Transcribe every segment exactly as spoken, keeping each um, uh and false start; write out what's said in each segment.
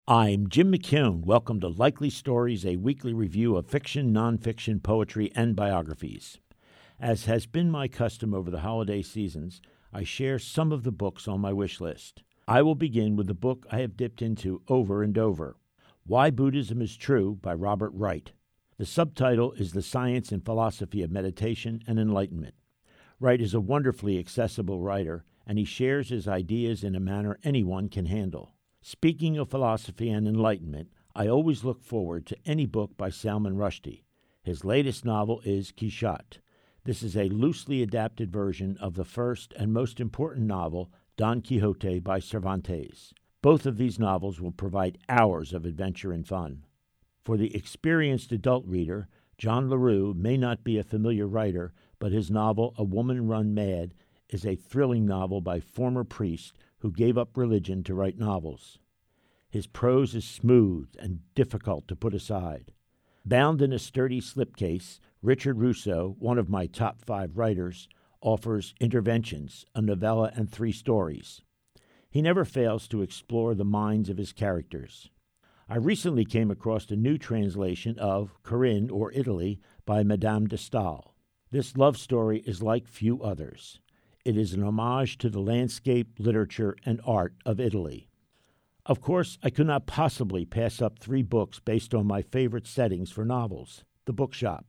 I'm Jim McKeown. Welcome to Likely Stories, a weekly review of fiction, nonfiction, poetry, and biographies. As has been my custom over the holiday seasons, I share some of the books on my wish list. I will begin with the book I have dipped into over and over, Why Buddhism is True by Robert Wright. The subtitle is The Science and Philosophy of Meditation and Enlightenment. Wright is a wonderfully accessible writer, and he shares his ideas in a manner anyone can handle. Speaking of philosophy and enlightenment, I always look forward to any book by Salman Rushdie. His latest novel is Quichotte. This is a loosely adapted version of the first and most important novel, Don Quixote by Cervantes. Both of these novels will provide hours of adventure and fun. For the experienced adult reader, John LaRue may not be a familiar writer, but his novel, A Woman Run Mad, is a thrilling novel by former priest who gave up religion to write novels. His prose is smooth and difficult to put aside. Bound in a sturdy slipcase, Richard Russo, one of my top five writers, offers Interventions, a novella and three stories. He never fails to explore the minds of his characters. I recently came across a new translation of Corinne, or Italy, by Madame de Staël. This love story is like few others. It is an homage to the landscape, literature, and art of Italy. Of course, I could not possibly pass up three books based on my favorite settings for novels, The Bookshop.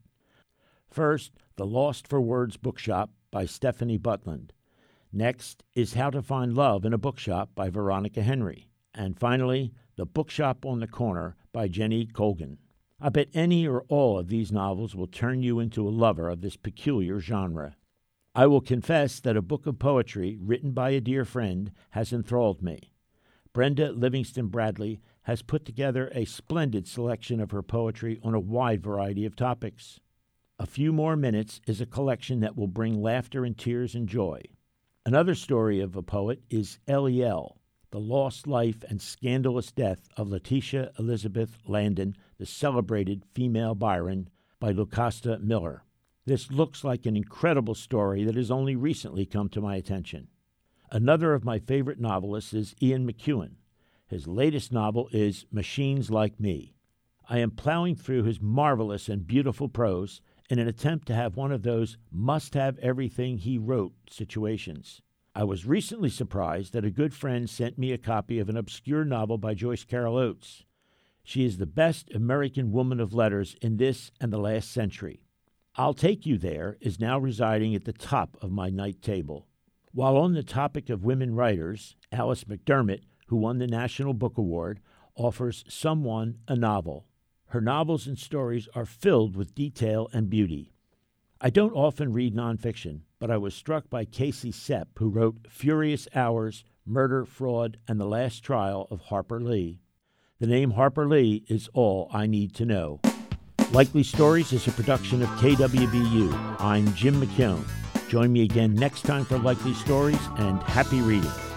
First, The Lost for Words Bookshop by Stephanie Butland. Next is How to Find Love in a Bookshop by Veronica Henry. And finally, The Bookshop on the Corner by Jenny Colgan. I bet any or all of these novels will turn you into a lover of this peculiar genre. I will confess that a book of poetry written by a dear friend has enthralled me. Brenda Livingston Bradley has put together a splendid selection of her poetry on a wide variety of topics. A Few More Minutes is a collection that will bring laughter and tears and joy. Another story of a poet is Eliel, the lost life and scandalous death of Letitia Elizabeth Landon, the celebrated female Byron, by Lucasta Miller. This looks like an incredible story that has only recently come to my attention. Another of my favorite novelists is Ian McEwan. His latest novel is Machines Like Me. I am plowing through his marvelous and beautiful prose in an attempt to have one of those must-have everything he wrote situations. I was recently surprised that a good friend sent me a copy of an obscure novel by Joyce Carol Oates. She is the best American woman of letters in this and the last century. I'll Take You There is now residing at the top of my night table. While on the topic of women writers, Alice McDermott, who won the National Book Award, offers Someone a Novel. Her novels and stories are filled with detail and beauty. I don't often read nonfiction, but I was struck by Casey Sepp, who wrote Furious Hours, Murder, Fraud, and the Last Trial of Harper Lee. The name Harper Lee is all I need to know. Likely Stories is a production of K W B U. I'm Jim McKeown. Join me again next time for Likely Stories, and happy reading.